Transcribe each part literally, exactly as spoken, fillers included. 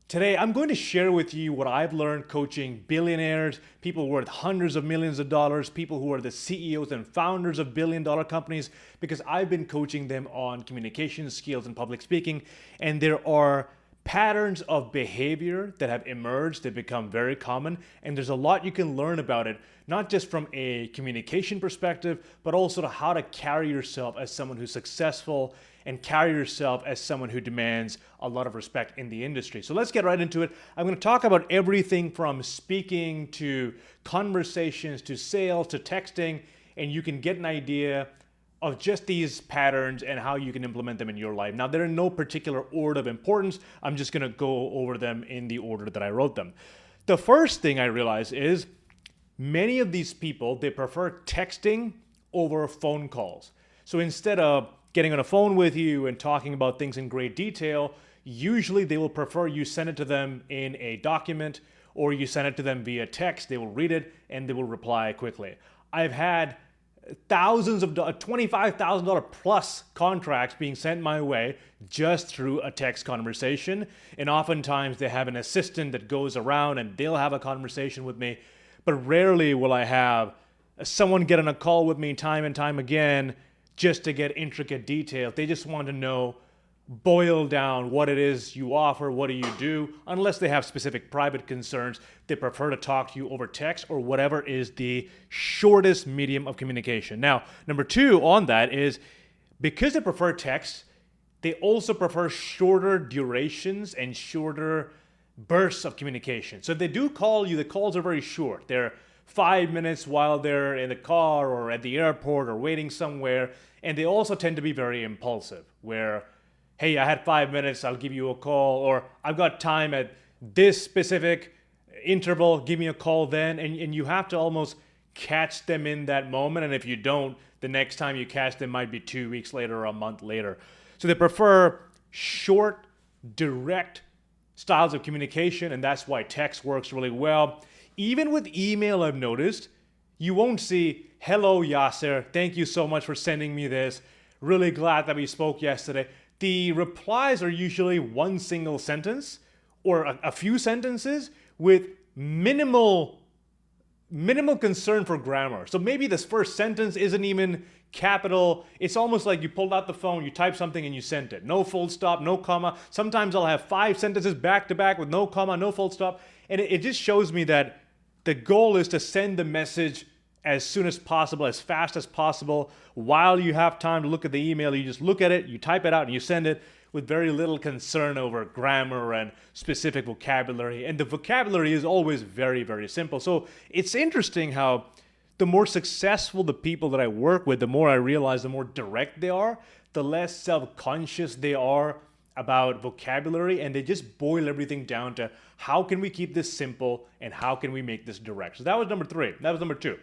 Today, I'm going to share with you what I've learned coaching billionaires, people worth hundreds of millions of dollars, people who are the C E Os and founders of billion dollar companies, because I've been coaching them on communication skills and public speaking. And there are patterns of behavior that have emerged that become very common. And there's a lot you can learn about it, not just from a communication perspective, but also to how to carry yourself as someone who's successful and carry yourself as someone who demands a lot of respect in the industry. So let's get right into it. I'm going to talk about everything from speaking to conversations to sales to texting, and you can get an idea of just these patterns and how you can implement them in your life. Now, they're in no particular order of importance. I'm just going to go over them in the order that I wrote them. The first thing I realized is many of these people, they prefer texting over phone calls. So instead of getting on a phone with you and talking about things in great detail, usually they will prefer you send it to them in a document or you send it to them via text. They will read it and they will reply quickly. I've had thousands of twenty-five thousand dollars plus contracts being sent my way just through a text conversation. And oftentimes they have an assistant that goes around and they'll have a conversation with me. But rarely will I have someone get on a call with me time and time again just to get intricate details. They just want to know, boil down what it is you offer, what do you do. Unless they have specific private concerns, they prefer to talk to you over text or whatever is the shortest medium of communication. Now, number two on that is because they prefer text, they also prefer shorter durations and shorter bursts of communication. So if they do call you, the calls are very short. They're five minutes while they're in the car or at the airport or waiting somewhere. And they also tend to be very impulsive, where, hey, I had five minutes, I'll give you a call, or I've got time at this specific interval, give me a call then. And, and you have to almost catch them in that moment. And if you don't, the next time you catch them might be two weeks later or a month later. So they prefer short, direct styles of communication, and that's why text works really well. Even with email, I've noticed, you won't see, hello, Yasser, thank you so much for sending me this. Really glad that we spoke yesterday. The replies are usually one single sentence or a, a few sentences with minimal, minimal concern for grammar. So maybe this first sentence isn't even capital. It's almost like you pulled out the phone, you typed something and you sent it. No full stop, no comma. Sometimes I'll have five sentences back to back with no comma, no full stop. And it, it just shows me that the goal is to send the message as soon as possible, as fast as possible. While you have time to look at the email, you just look at it, you type it out, and you send it with very little concern over grammar and specific vocabulary. And the vocabulary is always very, very simple. So it's interesting how the more successful the people that I work with, the more I realize the more direct they are, the less self-conscious they are about vocabulary, and they just boil everything down to how can we keep this simple and how can we make this direct. So that was number three. That was number two.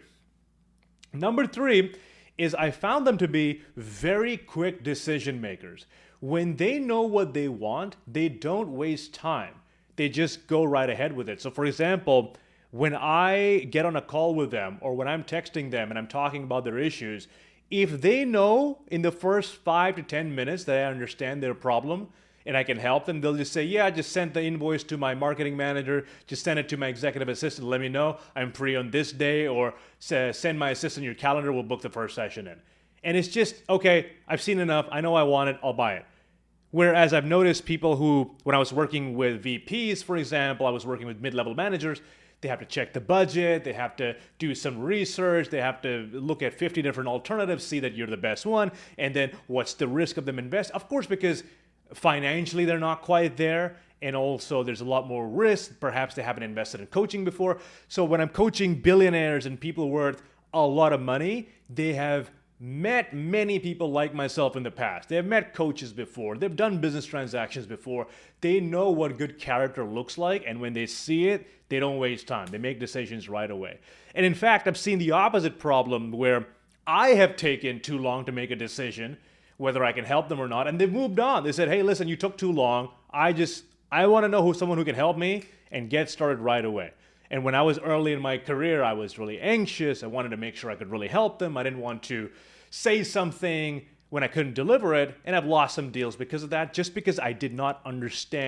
Number three is I found them to be very quick decision makers. When they know what they want, they don't waste time. They just go right ahead with it. So for example, when I get on a call with them or when I'm texting them and I'm talking about their issues, if they know in the first five to ten minutes that I understand their problem and I can help them, they'll just say, yeah, I just sent the invoice to my marketing manager, just send it to my executive assistant, let me know I'm free on this day, or send my assistant your calendar, we'll book the first session in. And it's just, okay, I've seen enough, I know I want it, I'll buy it. Whereas I've noticed people who, when I was working with V Ps, for example, I was working with mid-level managers, they have to check the budget, they have to do some research, they have to look at fifty different alternatives, see that you're the best one, and then what's the risk of them invest? Of course, because financially they're not quite there, and also there's a lot more risk. Perhaps they haven't invested in coaching before. So when I'm coaching billionaires and people worth a lot of money, they have met many people like myself in the past. They've met coaches before. They've done business transactions before. They know what good character looks like, and when they see it, they don't waste time. They make decisions right away. And in fact, I've seen the opposite problem where I have taken too long to make a decision, whether I can help them or not, and they've moved on. They said, hey, listen, you took too long. I just, I want to know who someone who can help me and get started right away. And when I was early in my career, I was really anxious. I wanted to make sure I could really help them. I didn't want to say something when I couldn't deliver it, and I've lost some deals because of that, just because I did not understand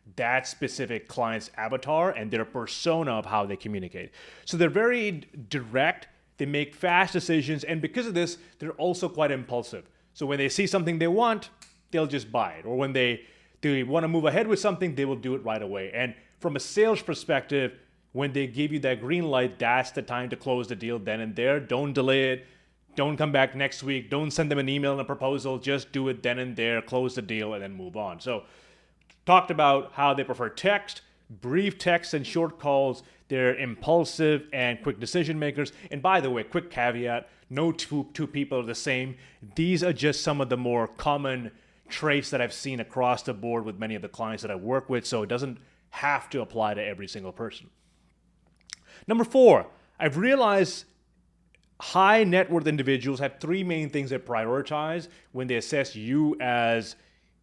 that specific client's avatar and their persona of how they communicate. So they're very direct, they make fast decisions, and because of this, they're also quite impulsive. So when they see something they want, they'll just buy it. Or when they, they want to move ahead with something, they will do it right away. And from a sales perspective, when they give you that green light, that's the time to close the deal then and there. Don't delay it. Don't come back next week. Don't send them an email and a proposal. Just do it then and there, close the deal, and then move on. So talked about how they prefer text, brief texts and short calls. They're impulsive and quick decision makers. And by the way, quick caveat, no two, two people are the same. These are just some of the more common traits that I've seen across the board with many of the clients that I work with. So it doesn't have to apply to every single person. Number four, I've realized high net worth individuals have three main things they prioritize when they assess you as,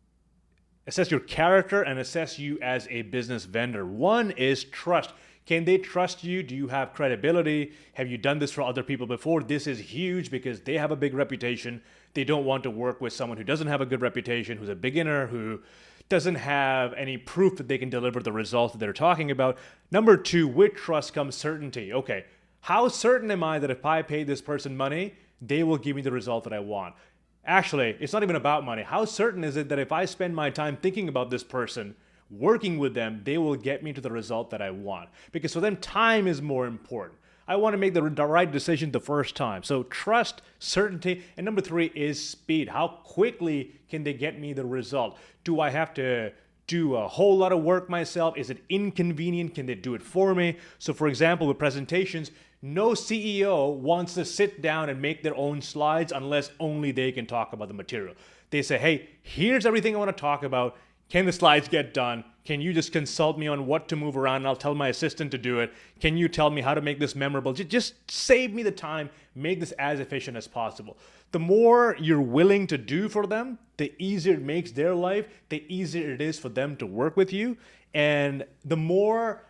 assess your character and assess you as a business vendor. One is trust. Can they trust you? Do you have credibility? Have you done this for other people before? This is huge because they have a big reputation. They don't want to work with someone who doesn't have a good reputation, who's a beginner, who doesn't have any proof that they can deliver the results that they're talking about. Number two, with trust comes certainty. Okay, how certain am I that if I pay this person money, they will give me the result that I want? Actually, it's not even about money. How certain is it that if I spend my time thinking about this person, working with them, they will get me to the result that I want? Because for them, time is more important. I want to make the, the right decision the first time. So trust, certainty, and number three is speed. How quickly can they get me the result? Do I have to do a whole lot of work myself? Is it inconvenient? Can they do it for me? So for example, with presentations, no C E O wants to sit down and make their own slides unless only they can talk about the material. They say, hey, here's everything I want to talk about. Can the slides get done? Can you just consult me on what to move around? And I'll tell my assistant to do it. Can you tell me how to make this memorable? Just save me the time. Make this as efficient as possible. The more you're willing to do for them, the easier it makes their life, the easier it is for them to work with you. And the more,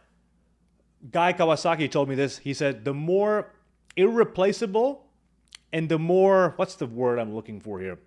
Guy Kawasaki told me this, he said, the more irreplaceable and the more, what's the word I'm looking for here?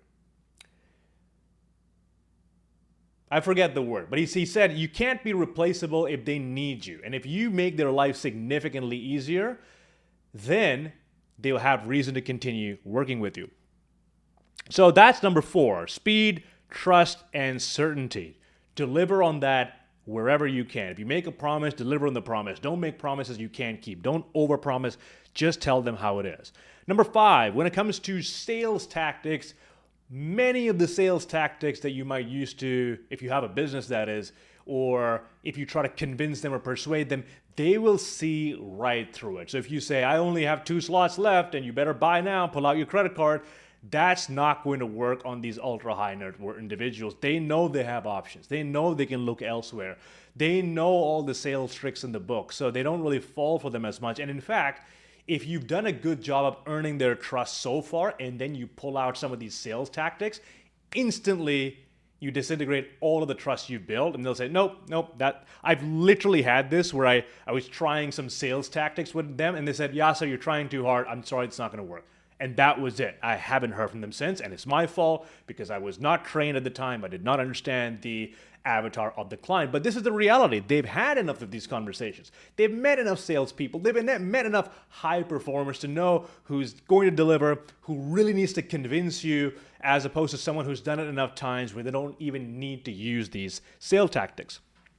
I forget the word, but he, he said you can't be replaceable if they need you. And if you make their life significantly easier, then they'll have reason to continue working with you. So that's number four, speed, trust, and certainty. Deliver on that wherever you can. If you make a promise, deliver on the promise. Don't make promises you can't keep. Don't overpromise. Just tell them how it is. Number five, when it comes to sales tactics, many of the sales tactics that you might use to, if you have a business that is, or if you try to convince them or persuade them, they will see right through it. So if you say, I only have two slots left and you better buy now, pull out your credit card, that's not going to work on these ultra high net worth individuals. They know they have options. They know they can look elsewhere. They know all the sales tricks in the book, so they don't really fall for them as much. And in fact, if you've done a good job of earning their trust so far, and then you pull out some of these sales tactics, instantly you disintegrate all of the trust you've built, and they'll say, nope, nope, that I've literally had this where I, I was trying some sales tactics with them, and they said, Yasser, you're trying too hard. I'm sorry, it's not going to work. And that was it. I haven't heard from them since, and it's my fault because I was not trained at the time. I did not understand the avatar of the client. But this is the reality. They've had enough of these conversations. They've met enough salespeople. They've met enough high performers to know who's going to deliver, who really needs to convince you, as opposed to someone who's done it enough times where they don't even need to use these sales tactics.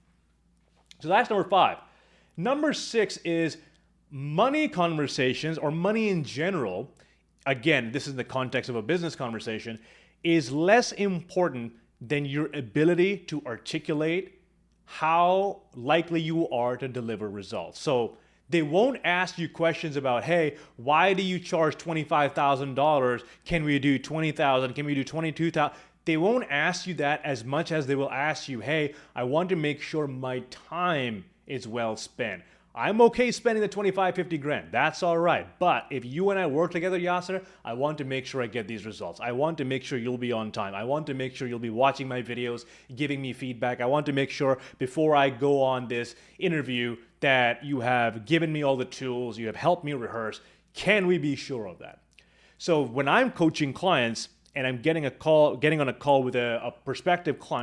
So that's number five. Number six is money conversations, or money in general. Again, this is in the context of a business conversation, is less important than your ability to articulate how likely you are to deliver results. So they won't ask you questions about, hey, why do you charge twenty-five thousand dollars? Can we do twenty thousand dollars? Can we do twenty-two thousand dollars? They won't ask you that as much as they will ask you, hey, I want to make sure my time is well spent. I'm okay spending the twenty-five, fifty grand. That's all right. But if you and I work together, Yasser, I want to make sure I get these results. I want to make sure you'll be on time. I want to make sure you'll be watching my videos, giving me feedback. I want to make sure before I go on this interview that you have given me all the tools, you have helped me rehearse. Can we be sure of that? So when I'm coaching clients and I'm getting a call, getting on a call with a, a prospective clients,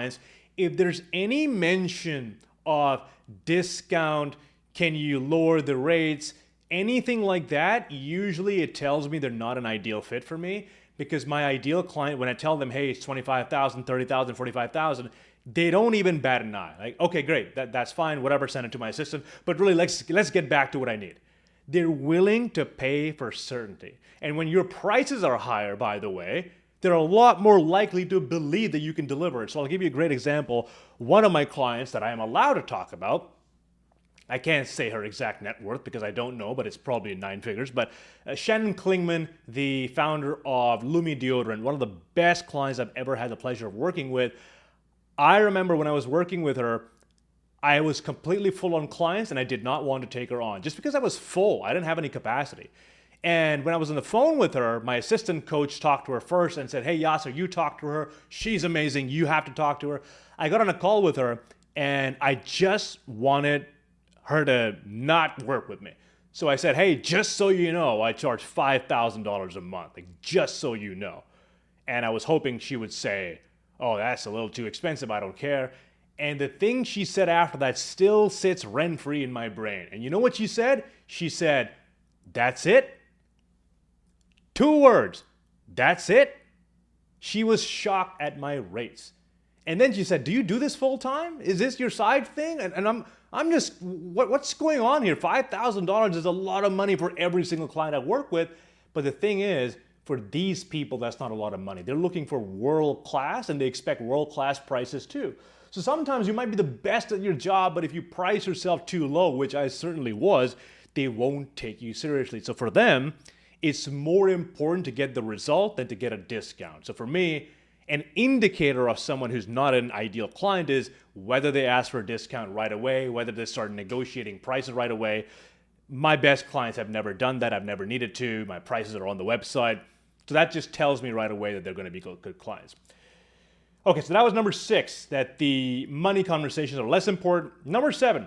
If there's any mention of discount, can you lower the rates, anything like that, usually it tells me they're not an ideal fit for me, because my ideal client, when I tell them, hey, it's twenty-five thousand, thirty thousand, forty-five thousand, they don't even bat an eye. Like, okay, great, that, that's fine, whatever, send it to my assistant, but really let's let's get back to what I need. They're willing to pay for certainty. And when your prices are higher, by the way, they're a lot more likely to believe that you can deliver it. So I'll give you a great example. One of my clients that I am allowed to talk about, I can't say her exact net worth because I don't know, but it's probably in nine figures. But uh, Shannon Klingman, the founder of Lumi Deodorant, one of the best clients I've ever had the pleasure of working with. I remember when I was working with her, I was completely full on clients and I did not want to take her on just because I was full. I didn't have any capacity. And when I was on the phone with her, my assistant coach talked to her first and said, hey, Yasser, you talk to her. She's amazing. You have to talk to her. I got on a call with her and I just wanted her to not work with me. So I said, hey, just so you know, I charge five thousand dollars a month, like just so you know. And I was hoping she would say, oh, that's a little too expensive. I don't care. And the thing she said after that still sits rent-free in my brain. And you know what she said? She said, that's it? Two words. That's it? She was shocked at my rates. And then she said, do you do this full time? Is this your side thing? And, and I'm I'm just, what, what's going on here? five thousand dollars is a lot of money for every single client I work with. But the thing is, for these people, that's not a lot of money. They're looking for world class and they expect world class prices too. So sometimes you might be the best at your job, but if you price yourself too low, which I certainly was, they won't take you seriously. So for them, it's more important to get the result than to get a discount. So for me, an indicator of someone who's not an ideal client is whether they ask for a discount right away, whether they start negotiating prices right away. My best clients have never done that. I've never needed to. My prices are on the website. So that just tells me right away that they're going to be good, good clients. Okay, so that was number six, that the money conversations are less important. Number seven,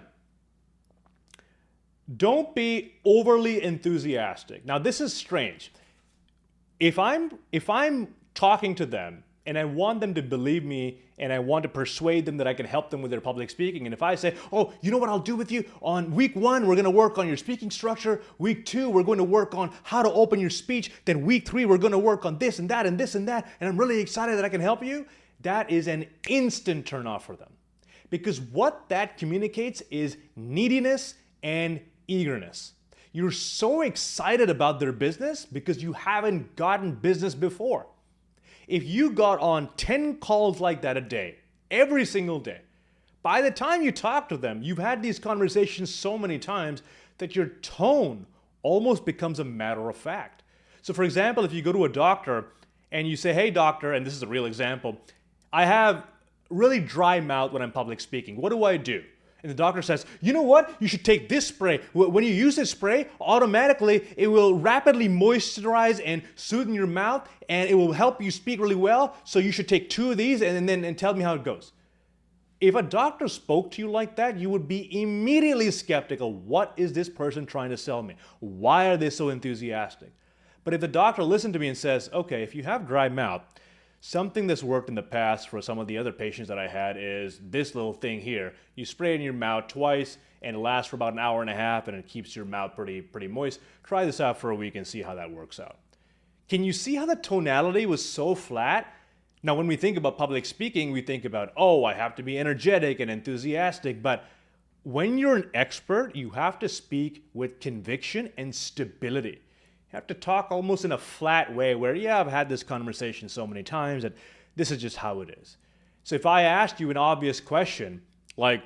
don't be overly enthusiastic. Now, this is strange. If I'm if I'm talking to them and I want them to believe me and I want to persuade them that I can help them with their public speaking, and if I say, oh, you know what I'll do with you? On week one, we're going to work on your speaking structure. Week two, we're going to work on how to open your speech. Then week three, we're going to work on this and that and this and that. And I'm really excited that I can help you. That is an instant turnoff for them. Because what that communicates is neediness and eagerness. You're so excited about their business because you haven't gotten business before. If you got on ten calls like that a day, every single day, by the time you talk to them, you've had these conversations so many times that your tone almost becomes a matter of fact. So for example, if you go to a doctor and you say, hey doctor, and this is a real example, I have really dry mouth when I'm public speaking. What do I do? And the doctor says, you know what? You should take this spray. When you use this spray, automatically it will rapidly moisturize and soothe your mouth and it will help you speak really well. So you should take two of these and then and tell me how it goes. If a doctor spoke to you like that, you would be immediately skeptical. What is this person trying to sell me? Why are they so enthusiastic? But if the doctor listened to me and says, okay, if you have dry mouth, something that's worked in the past for some of the other patients that I had is this little thing here. You spray it in your mouth twice and it lasts for about an hour and a half and it keeps your mouth pretty, pretty moist. Try this out for a week and see how that works out. Can you see how the tonality was so flat? Now, when we think about public speaking, we think about, oh, I have to be energetic and enthusiastic. But when you're an expert, you have to speak with conviction and stability. You have to talk almost in a flat way where, yeah, I've had this conversation so many times that this is just how it is. So if I asked you an obvious question, like,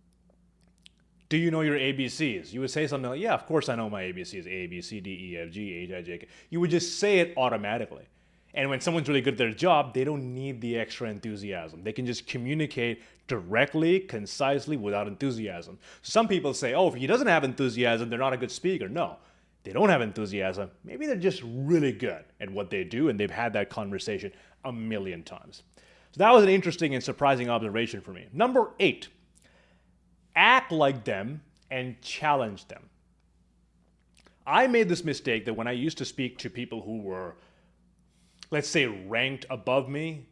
do you know your A B Cs? You would say something like, yeah, of course I know my A B Cs, A, B, C, D, E, F, G, H, I, J, K. You would just say it automatically. And when someone's really good at their job, they don't need the extra enthusiasm. They can just communicate directly, concisely, without enthusiasm. Some people say, oh, if he doesn't have enthusiasm, they're not a good speaker. No. They don't have enthusiasm. Maybe they're just really good at what they do and they've had that conversation a million times. So that was an interesting and surprising observation for me. Number eight, act like them and challenge them. I made this mistake that when I used to speak to people who were, let's say, ranked above me,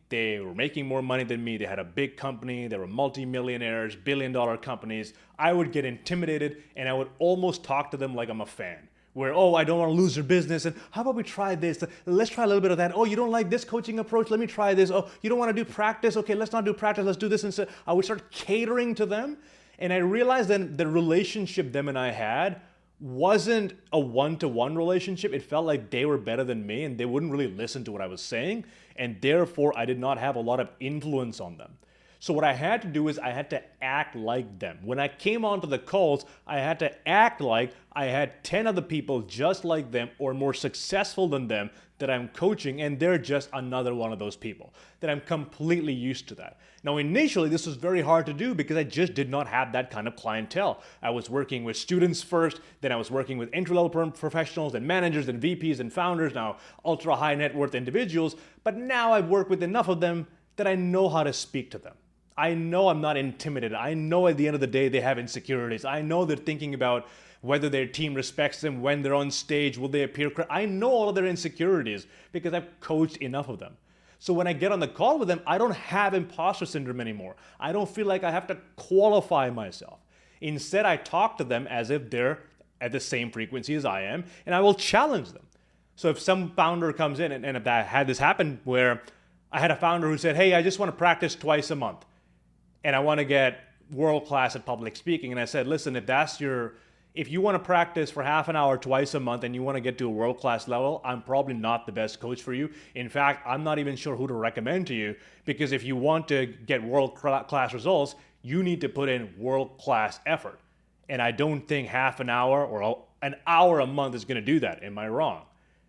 They were making more money than me. They had a big company. They were multi-millionaires, billion dollar companies. I would get intimidated and I would almost talk to them like I'm a fan. Where, oh, I don't want to lose your business. And how about we try this? Let's try a little bit of that. Oh, you don't like this coaching approach? Let me try this. Oh, you don't want to do practice? Okay, let's not do practice. Let's do this instead. I would start catering to them. And I realized that the relationship them and I had wasn't a one-to-one relationship. It felt like they were better than me and they wouldn't really listen to what I was saying. And therefore, I did not have a lot of influence on them. So what I had to do is I had to act like them. When I came onto the calls, I had to act like I had ten other people just like them or more successful than them that I'm coaching, and they're just another one of those people. That I'm completely used to that. Now initially this was very hard to do because I just did not have that kind of clientele. I was working with students first, then I was working with entry-level professionals and managers and V Ps and founders, now ultra high net worth individuals, but now I've worked with enough of them that I know how to speak to them. I know I'm not intimidated. I know at the end of the day they have insecurities. I know they're thinking about whether their team respects them, when they're on stage, will they appear correct? I know all of their insecurities because I've coached enough of them. So when I get on the call with them, I don't have imposter syndrome anymore. I don't feel like I have to qualify myself. Instead, I talk to them as if they're at the same frequency as I am, and I will challenge them. So if some founder comes in, and, and if I had this happen where I had a founder who said, hey, I just want to practice twice a month. And I want to get world-class at public speaking. And I said, listen, if that's your, if you want to practice for half an hour twice a month and you want to get to a world-class level, I'm probably not the best coach for you. In fact, I'm not even sure who to recommend to you, because if you want to get world-class results, you need to put in world-class effort. And I don't think half an hour or an hour a month is going to do that. Am I wrong?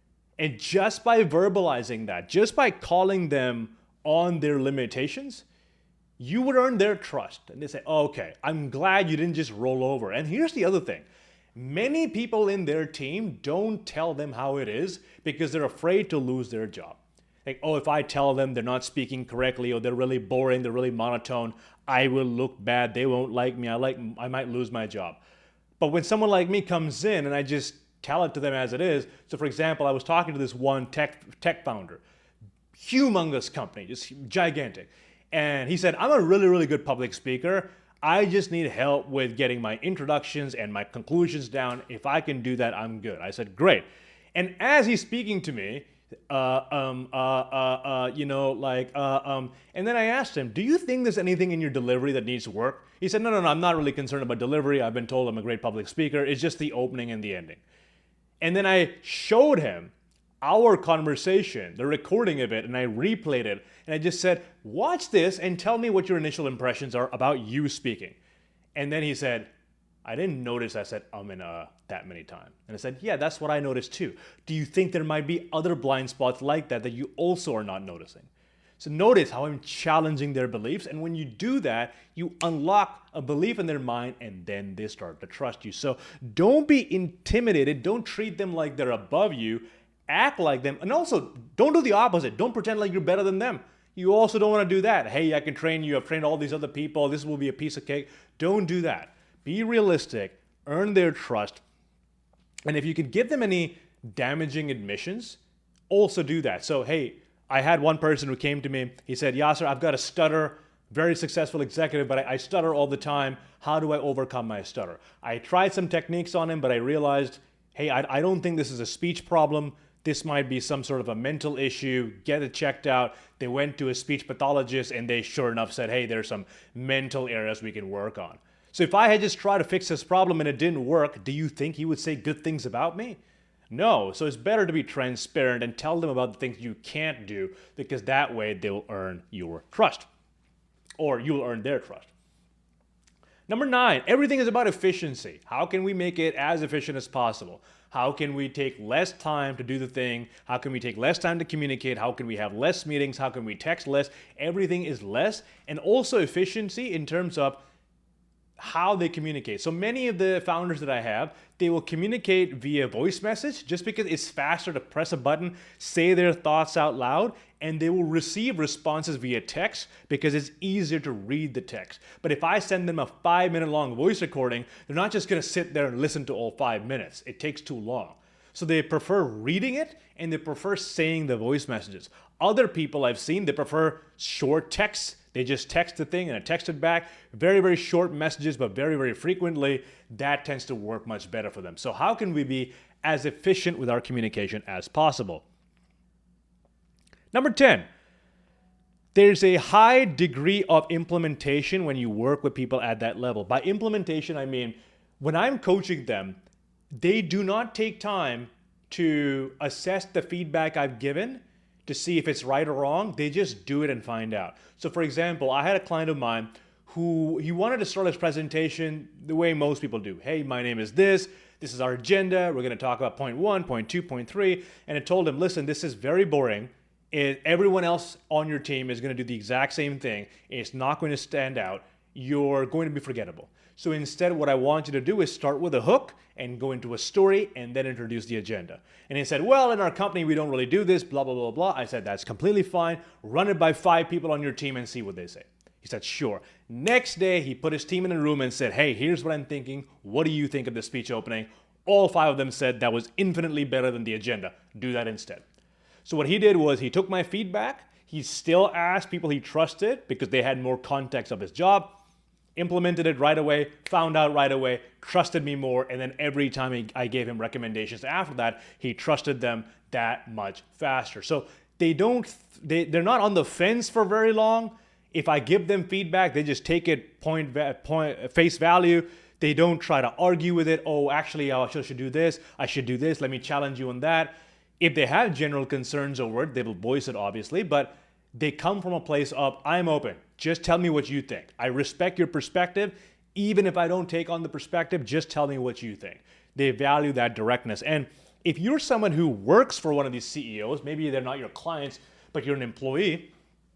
And just by verbalizing that, just by calling them on their limitations, you would earn their trust. And they say, oh, okay, I'm glad you didn't just roll over. And here's the other thing. Many people in their team don't tell them how it is because they're afraid to lose their job. Like, oh, if I tell them they're not speaking correctly or they're really boring, they're really monotone, I will look bad. They won't like me. I like, I might lose my job. But when someone like me comes in and I just tell it to them as it is. So for example, I was talking to this one tech, tech founder, humongous company, just gigantic. And he said, I'm a really, really good public speaker. I just need help with getting my introductions and my conclusions down. If I can do that, I'm good. I said, great. And as he's speaking to me, uh, um, uh, uh, uh, you know, like, uh, um, and then I asked him, do you think there's anything in your delivery that needs work? He said, no, no, no, I'm not really concerned about delivery. I've been told I'm a great public speaker. It's just the opening and the ending. And then I showed him our conversation, the recording of it, and I replayed it. And I just said, watch this and tell me what your initial impressions are about you speaking. And then he said, I didn't notice I said um and uh that many times. And I said, yeah, that's what I noticed too. Do you think there might be other blind spots like that that you also are not noticing? So notice how I'm challenging their beliefs. And when you do that, you unlock a belief in their mind and then they start to trust you. So don't be intimidated. Don't treat them like they're above you. Act like them. And also, don't do the opposite. Don't pretend like you're better than them. You also don't want to do that. Hey, I can train you. I've trained all these other people. This will be a piece of cake. Don't do that. Be realistic. Earn their trust. And if you can give them any damaging admissions, also do that. So, hey, I had one person who came to me. He said, Yasser, I've got a stutter. Very successful executive, but I, I stutter all the time. How do I overcome my stutter? I tried some techniques on him, but I realized, hey, I, I don't think this is a speech problem. This might be some sort of a mental issue. Get it checked out. They went to a speech pathologist and they sure enough said, hey, there's some mental areas we can work on. So if I had just tried to fix this problem and it didn't work, do you think he would say good things about me? No. So it's better to be transparent and tell them about the things you can't do, because that way they'll earn your trust, or you'll earn their trust. Number nine, everything is about efficiency. How can we make it as efficient as possible? How can we take less time to do the thing? How can we take less time to communicate? How can we have less meetings? How can we text less? Everything is less. And also efficiency in terms of how they communicate. So many of the founders that I have, they will communicate via voice message just because it's faster to press a button, say their thoughts out loud, and they will receive responses via text because it's easier to read the text. But if I send them a five minute long voice recording, they're not just gonna sit there and listen to all five minutes. It takes too long. So they prefer reading it and they prefer saying the voice messages. Other people I've seen, they prefer short texts. They just text the thing and I text it back. Very, very short messages, but very, very frequently. That tends to work much better for them. So how can we be as efficient with our communication as possible? Number ten, there's a high degree of implementation when you work with people at that level. By implementation, I mean, when I'm coaching them, they do not take time to assess the feedback I've given to see if it's right or wrong. They just do it and find out. So for example, I had a client of mine who he wanted to start his presentation the way most people do. Hey, my name is this. This is our agenda. We're going to talk about point one, point two, point three. And I told him, listen, this is very boring. It, everyone else on your team is going to do the exact same thing. It's not going to stand out. You're going to be forgettable. So instead, what I want you to do is start with a hook and go into a story and then introduce the agenda. And he said, well, in our company, we don't really do this, blah, blah, blah, blah. I said, that's completely fine. Run it by five people on your team and see what they say. He said, sure. Next day, he put his team in a room and said, hey, here's what I'm thinking. What do you think of the speech opening? All five of them said that was infinitely better than the agenda. Do that instead. So what he did was he took my feedback. He still asked people he trusted because they had more context of his job, implemented it right away, found out right away, trusted me more, and then every time he, I gave him recommendations after that, he trusted them that much faster. So they don't, they, they're not on the fence for very long. If I give them feedback, they just take it point, point face value. They don't try to argue with it. Oh, actually, I should do this. I should do this. Let me challenge you on that. If they have general concerns over it, they will voice it, obviously, but they come from a place of, I'm open. Just tell me what you think. I respect your perspective. Even if I don't take on the perspective, just tell me what you think. They value that directness. And if you're someone who works for one of these C E Os, maybe they're not your clients, but you're an employee,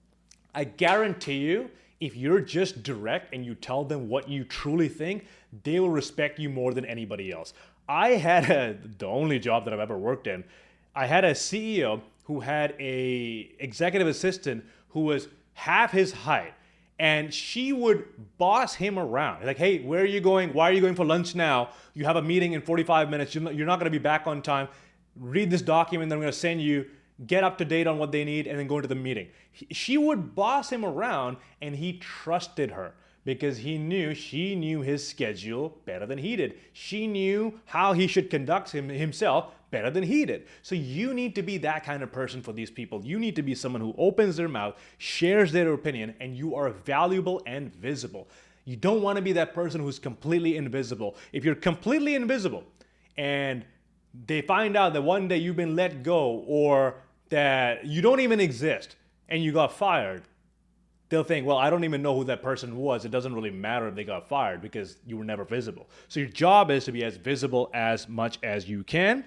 I guarantee you, if you're just direct and you tell them what you truly think, they will respect you more than anybody else. I had a, the only job that I've ever worked in, I had a C E O who had a executive assistant who was half his height, and she would boss him around. Like, hey, where are you going? Why are you going for lunch now? You have a meeting in forty-five minutes. You're not going to be back on time. Read this document that I'm going to send you. Get up to date on what they need, and then go into the meeting. She would boss him around, and he trusted her because he knew she knew his schedule better than he did. She knew how he should conduct him, himself better than he did. So you need to be that kind of person for these people. You need to be someone who opens their mouth, shares their opinion, and you are valuable and visible. You don't want to be that person who's completely invisible. If you're completely invisible and they find out that one day you've been let go or that you don't even exist and you got fired, they'll think, well, I don't even know who that person was. It doesn't really matter if they got fired because you were never visible. So your job is to be as visible as much as you can.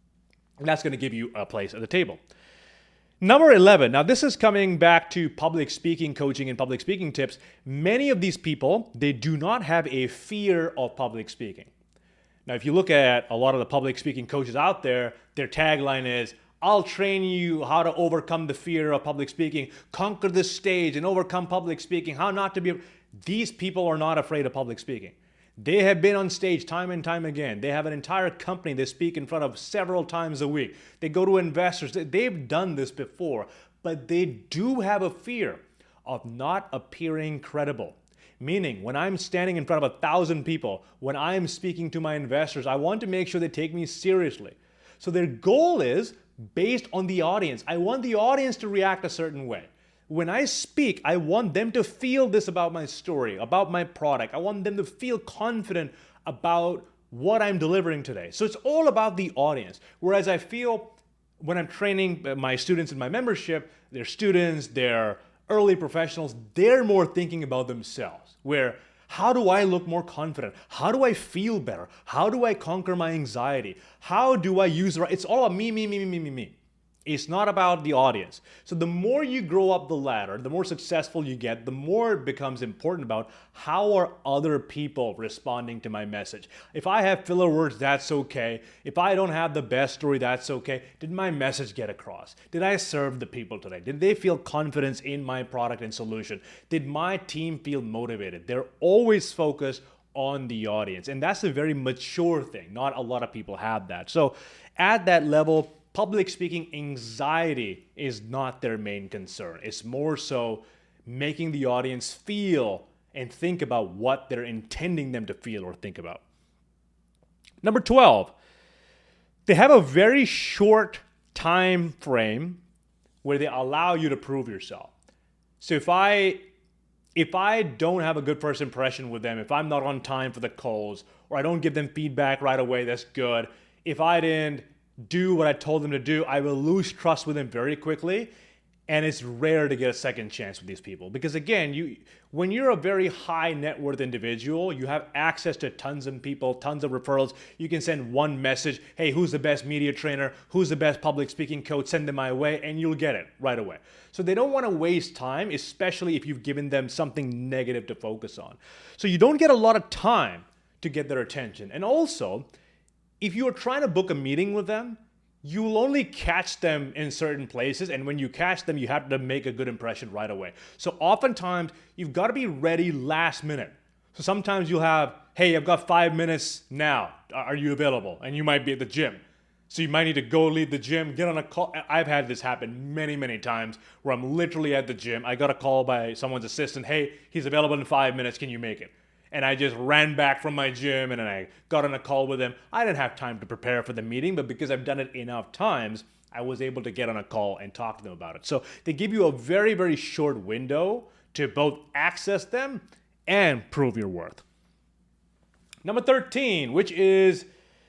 And that's going to give you a place at the table. Number eleven. Now, this is coming back to public speaking coaching and public speaking tips. Many of these people, they do not have a fear of public speaking. Now, if you look at a lot of the public speaking coaches out there, their tagline is, I'll train you how to overcome the fear of public speaking, conquer the stage and overcome public speaking, how not to be. These people are not afraid of public speaking. They have been on stage time and time again. They have an entire company they speak in front of several times a week. They go to investors. They've done this before, but they do have a fear of not appearing credible. Meaning, when I'm standing in front of a thousand people, when I'm speaking to my investors, I want to make sure they take me seriously. So their goal is based on the audience. I want the audience to react a certain way. When I speak, I want them to feel this about my story, about my product. I want them to feel confident about what I'm delivering today. So it's all about the audience. Whereas I feel when I'm training my students in my membership, they're students, they're early professionals, they're more thinking about themselves. Where, how do I look more confident? How do I feel better? How do I conquer my anxiety? How do I use the right? It's all about me, me, me, me, me, me. It's not about the audience. So the more you grow up the ladder, the more successful you get, the more it becomes important about how are other people responding to my message. If I have filler words, that's okay. If I don't have the best story, that's okay. Did my message get across? Did I serve the people today? Did they feel confidence in my product and solution? Did my team feel motivated? They're always focused on the audience. And that's a very mature thing. Not a lot of people have that. So at that level, public speaking anxiety is not their main concern. It's more so making the audience feel and think about what they're intending them to feel or think about. Number twelve, they have a very short time frame where they allow you to prove yourself. So if I if I don't have a good first impression with them, if I'm not on time for the calls, or I don't give them feedback right away, that's good. If I didn't do what I told them to do, I will lose trust with them very quickly. And it's rare to get a second chance with these people. Because again, you when you're a very high net worth individual, you have access to tons of people, tons of referrals. You can send one message, hey, who's the best media trainer? Who's the best public speaking coach? Send them my way, and you'll get it right away. So they don't want to waste time, especially if you've given them something negative to focus on. So you don't get a lot of time to get their attention. And also, if you are trying to book a meeting with them, you will only catch them in certain places, and when you catch them, you have to make a good impression right away. So oftentimes, you've got to be ready last minute. So sometimes you'll have, hey, I've got five minutes now. Are you available? And you might be at the gym. So you might need to go leave the gym, get on a call. I've had this happen many, many times where I'm literally at the gym. I got a call by someone's assistant. Hey, he's available in five minutes. Can you make it? And I just ran back from my gym and then I got on a call with him. I didn't have time to prepare for the meeting, but because I've done it enough times, I was able to get on a call and talk to them about it. So they give you a very, very short window to both access them and prove your worth. Number thirteen, which is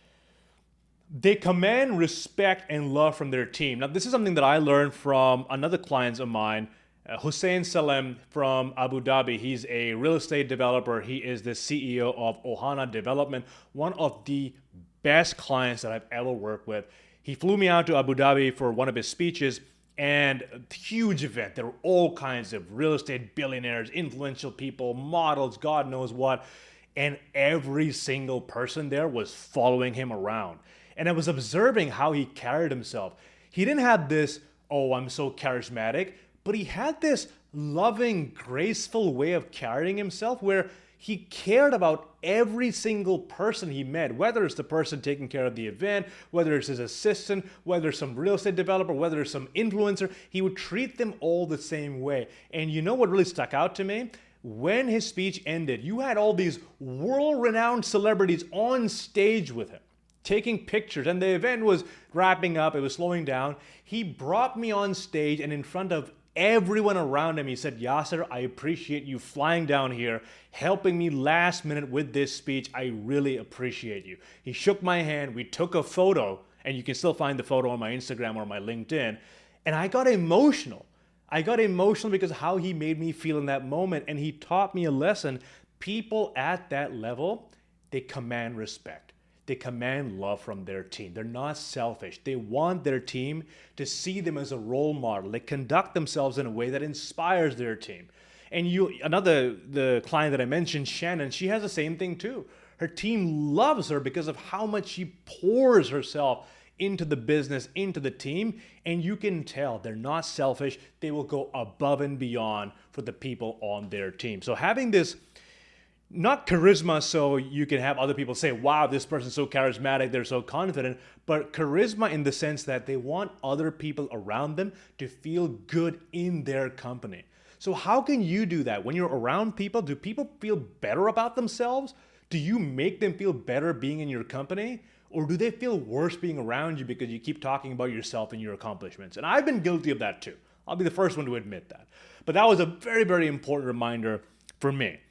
they command respect and love from their team. Now, this is something that I learned from another client of mine, Uh, Hussein Salem from Abu Dhabi. He's a real estate developer. He is the C E O of Ohana Development, one of the best clients that I've ever worked with. He flew me out to Abu Dhabi for one of his speeches, and a huge event. There were all kinds of real estate billionaires, influential people, models, God knows what. And every single person there was following him around. And I was observing how he carried himself. He didn't have this, oh, I'm so charismatic, but he had this loving, graceful way of carrying himself where he cared about every single person he met, whether it's the person taking care of the event, whether it's his assistant, whether it's some real estate developer, whether it's some influencer. He would treat them all the same way. And you know what really stuck out to me? When his speech ended, you had all these world-renowned celebrities on stage with him, taking pictures, and the event was wrapping up, it was slowing down. He brought me on stage, and in front of everyone around him, he said, Yasser, I appreciate you flying down here, helping me last minute with this speech. I really appreciate you. He shook my hand, we took a photo, and you can still find the photo on my Instagram or my LinkedIn, and I got emotional. I got emotional because of how he made me feel in that moment, and he taught me a lesson. People at that level, they command respect. They command love from their team. They're not selfish. They want their team to see them as a role model. They conduct themselves in a way that inspires their team. And you, another, the client that I mentioned, Shannon, she has the same thing too. Her team loves her because of how much she pours herself into the business, into the team. And you can tell they're not selfish. They will go above and beyond for the people on their team. So having this, not charisma so you can have other people say, wow, this person's so charismatic, they're so confident, but charisma in the sense that they want other people around them to feel good in their company. So how can you do that? When you're around people, do people feel better about themselves? Do you make them feel better being in your company? Or do they feel worse being around you because you keep talking about yourself and your accomplishments? And I've been guilty of that too. I'll be the first one to admit that. But that was a very, very important reminder for me.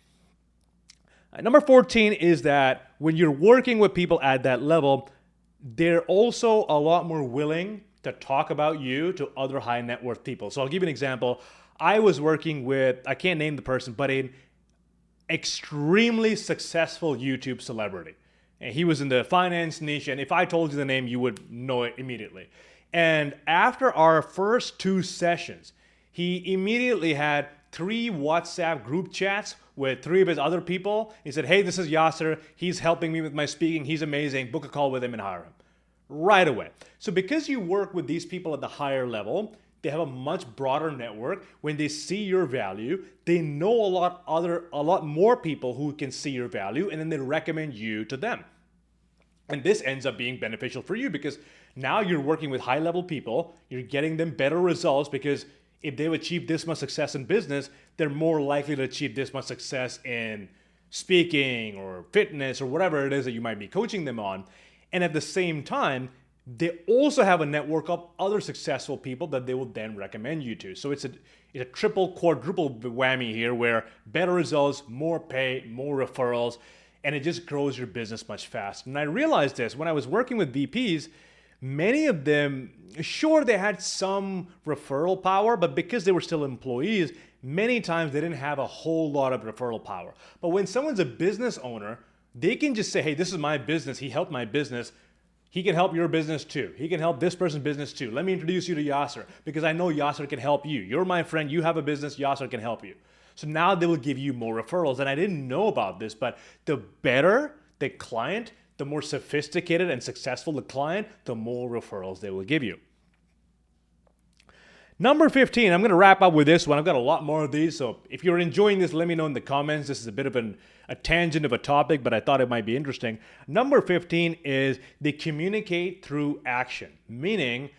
Uh, number fourteen is that when you're working with people at that level, they're also a lot more willing to talk about you to other high net worth people. So I'll give you an example. I was working with, I can't name the person, but an extremely successful YouTube celebrity. And he was in the finance niche, and if I told you the name, you would know it immediately. And after our first two sessions, he immediately had three WhatsApp group chats with three of his other people. He said, hey, this is Yasser. He's helping me with my speaking. He's amazing. Book a call with him and hire him. Right away. So because you work with these people at the higher level, They have a much broader network. When they see your value, they know a lot other a lot more people who can see your value, and then they recommend you to them. And this ends up being beneficial for you because now you're working with high level people, you're getting them better results because if they've achieved this much success in business, they're more likely to achieve this much success in speaking or fitness or whatever it is that you might be coaching them on. And at the same time, they also have a network of other successful people that they will then recommend you to. So it's a, it's a triple, quadruple whammy here where better results, more pay, more referrals, and it just grows your business much faster. And I realized this when I was working with V Ps, many of them, sure, they had some referral power, but because they were still employees, many times they didn't have a whole lot of referral power. But when someone's a business owner, they can just say, hey, this is my business. He helped my business. He can help your business too. He can help this person's business too. Let me introduce you to Yasser because I know Yasser can help you. You're my friend. You have a business. Yasser can help you. So now they will give you more referrals. And I didn't know about this, but the better the client, the more sophisticated and successful the client, the more referrals they will give you. Number fifteen, I'm going to wrap up with this one. I've got a lot more of these, so if you're enjoying this, let me know in the comments. This is a bit of an, a tangent of a topic, but I thought it might be interesting. Number fifteen is they communicate through action, meaning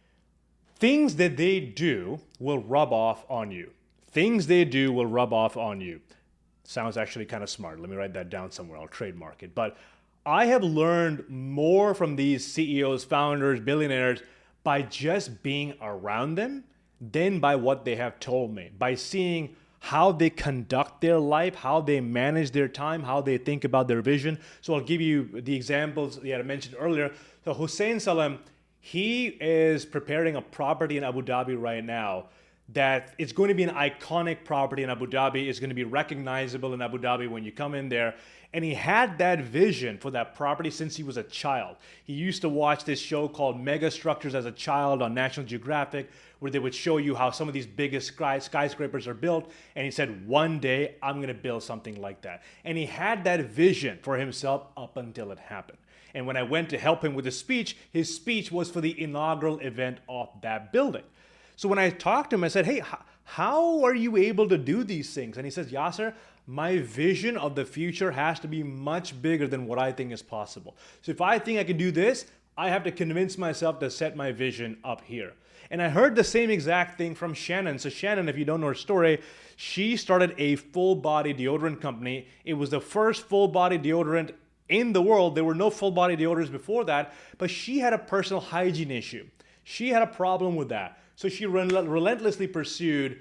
things that they do will rub off on you. Things they do will rub off on you. Sounds actually kind of smart. Let me write that down somewhere. I'll trademark it. But I have learned more from these C E Os, founders, billionaires by just being around them than by what they have told me, by seeing how they conduct their life, how they manage their time, how they think about their vision. So I'll give you the examples that I mentioned earlier. So Hussein Salem, he is preparing a property in Abu Dhabi right now that it's going to be an iconic property in Abu Dhabi. It's going to be recognizable in Abu Dhabi when you come in there. And he had that vision for that property since he was a child. He used to watch this show called Mega Structures as a child on National Geographic, where they would show you how some of these biggest sky, skyscrapers are built. And he said, one day I'm going to build something like that. And he had that vision for himself up until it happened. And when I went to help him with his speech, his speech was for the inaugural event of that building. So when I talked to him, I said, hey, how are you able to do these things? And he says, Yasser, my vision of the future has to be much bigger than what I think is possible. So if I think I can do this, I have to convince myself to set my vision up here. And I heard the same exact thing from Shannon. So Shannon, if you don't know her story, she started a full body deodorant company. It was the first full body deodorant in the world. There were no full body deodorants before that, but she had a personal hygiene issue. She had a problem with that. So she relentlessly pursued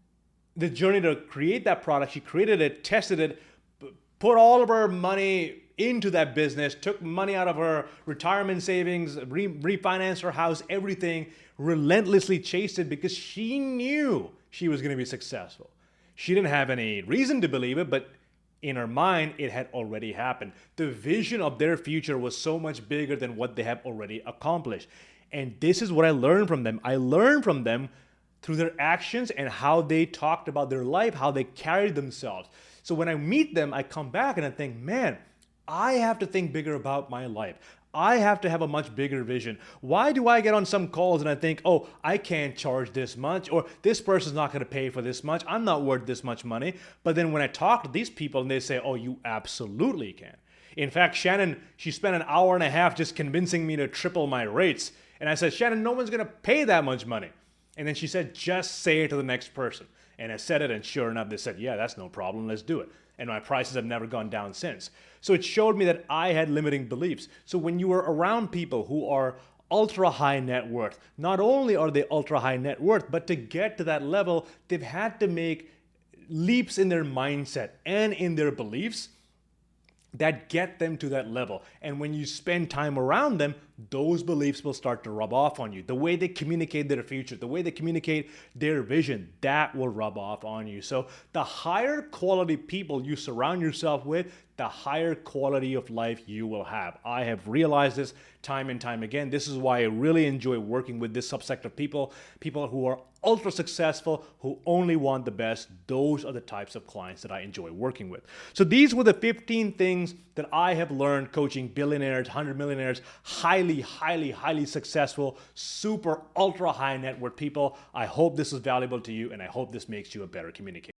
the journey to create that product. She created it, tested it, put all of her money into that business, took money out of her retirement savings, re- refinanced her house, everything, relentlessly chased it because she knew she was going to be successful. She didn't have any reason to believe it, but in her mind, it had already happened. The vision of their future was so much bigger than what they have already accomplished. And this is what I learned from them. I learned from them through their actions and how they talked about their life, how they carried themselves. So when I meet them, I come back and I think, man, I have to think bigger about my life. I have to have a much bigger vision. Why do I get on some calls and I think, oh, I can't charge this much, or this person's not going to pay for this much, I'm not worth this much money. But then when I talk to these people and they say, oh, you absolutely can. In fact, Shannon, she spent an hour and a half just convincing me to triple my rates. And I said, Shannon, no one's going to pay that much money. And then she said, just say it to the next person. And I said it, and sure enough, they said, yeah, that's no problem, let's do it. And my prices have never gone down since. So it showed me that I had limiting beliefs. So when you are around people who are ultra high net worth, not only are they ultra high net worth, but to get to that level, they've had to make leaps in their mindset and in their beliefs that get them to that level. And when you spend time around them, those beliefs will start to rub off on you. The way they communicate their future, the way they communicate their vision, that will rub off on you. So the higher quality people you surround yourself with, the higher quality of life you will have. I have realized this time and time again. This is why I really enjoy working with this subsect of people, people who are ultra successful, who only want the best. Those are the types of clients that I enjoy working with. So these were the fifteen things that I have learned coaching billionaires, one hundred millionaires, highly, highly, highly successful, super ultra high net worth people. I hope this is valuable to you, and I hope this makes you a better communicator.